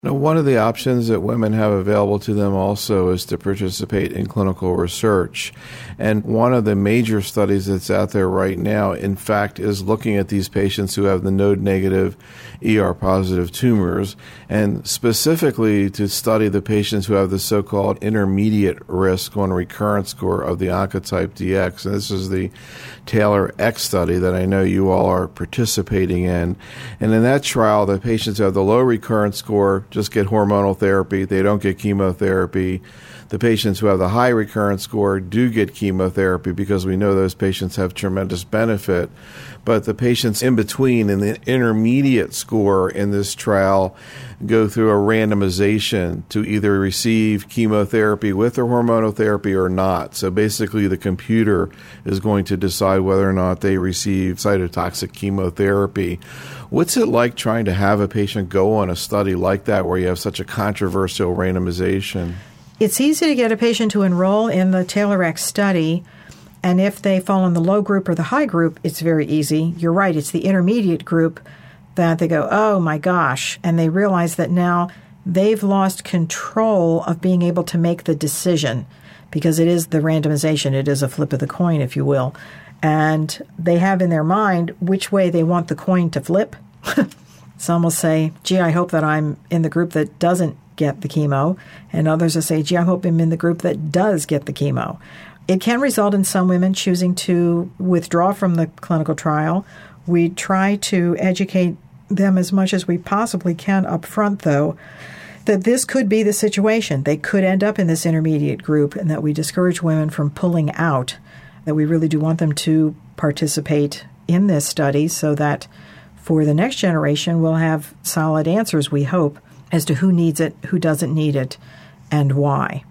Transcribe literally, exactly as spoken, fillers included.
Now, one of the options that women have available to them also is to participate in clinical research. And one of the major studies that's out there right now, in fact, is looking at these patients who have the node-negative E R-positive tumors, and specifically to study the patients who have the so-called intermediate risk on recurrence score of the Oncotype D X. And this is the TAILOR-X study that I know you all are participating in. And in that trial, the patients who have the low recurrence score just get hormonal therapy. They don't get chemotherapy. The patients who have the high recurrence score do get chemotherapy because we know those patients have tremendous benefit. But the patients in between in the intermediate score in this trial go through a randomization to either receive chemotherapy with or hormonal therapy or not. So basically the computer is going to decide whether or not they receive cytotoxic chemotherapy. What's it like trying to have a patient go on a study like that where you have such a controversial randomization? It's easy to get a patient to enroll in the TAILOR-X study, and if they fall in the low group or the high group, it's very easy. You're right, it's the intermediate group that they go, oh my gosh, and they realize that now they've lost control of being able to make the decision, because it is the randomization, it is a flip of the coin, if you will. And they have in their mind which way they want the coin to flip. Some will say, gee, I hope that I'm in the group that doesn't get the chemo. And others will say, gee, I hope I'm in the group that does get the chemo. It can result in some women choosing to withdraw from the clinical trial. We try to educate them as much as we possibly can up front, though, that this could be the situation. They could end up in this intermediate group, and that we discourage women from pulling out, that we really do want them to participate in this study so that for the next generation we'll have solid answers, we hope, as to who needs it, who doesn't need it, and why.